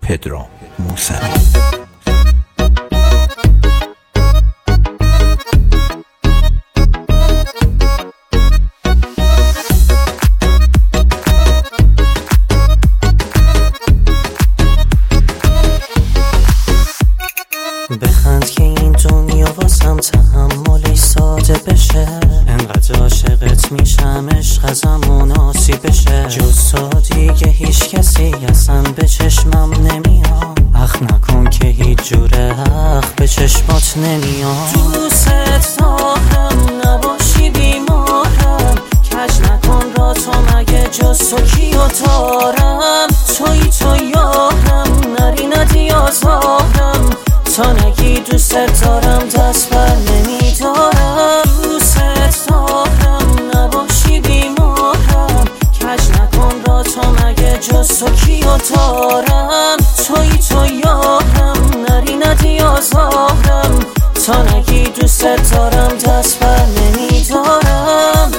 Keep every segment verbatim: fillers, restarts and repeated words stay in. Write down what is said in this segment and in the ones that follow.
پدرام موسوی. بخند که این دنیا واسم تحملی ساده بشه، انقدر عاشقت میشم عشق ازمون آسی بشه. جز تو دیگه هیچ کسی اصلا به چشمم نمیاد، اخ نکن که هیچ جوره اخ به چشمات نمیاد. دوست دارم نباشی بیمارم، کج نکن را تو مگه جز تو کیو دارم. توی تو یارم نری ندی آزارم، تا نگی دوست دارم دست بر نمیدارم. دوست دارم نباشی بیمارم، کج نکن را تو مگه جز تو کیو دارم. توی تو یارم نری ندی آزارم، تا نگی دوست دارم دست بر نمیدارم.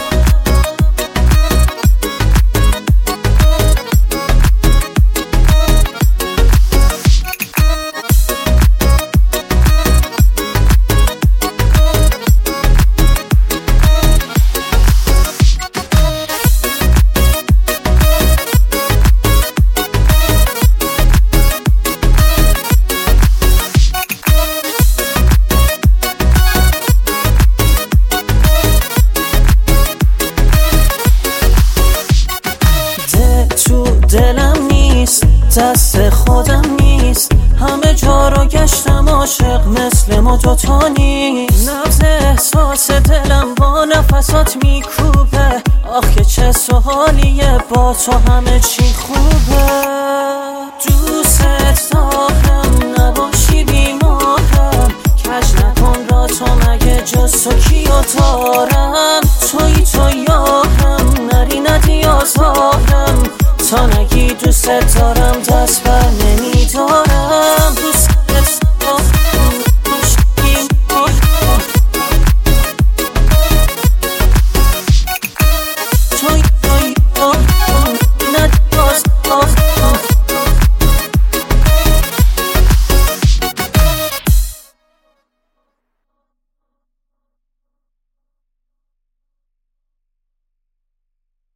تو دلم نیست دست خودم نیست، همه جا رو گشتم عاشق مثل ما دوتا نیست. نبض احساس دلم با نفسات میکوبه، آخه چه سوالیه با تو همه چی خوبه. دوست دارم نباشی بیمارم، کج نکن را تو مگه جز تو کیو دارم. توی تو یارم نری ندی آزارم، تا نگی دوست دارم دست بر نمیدارم.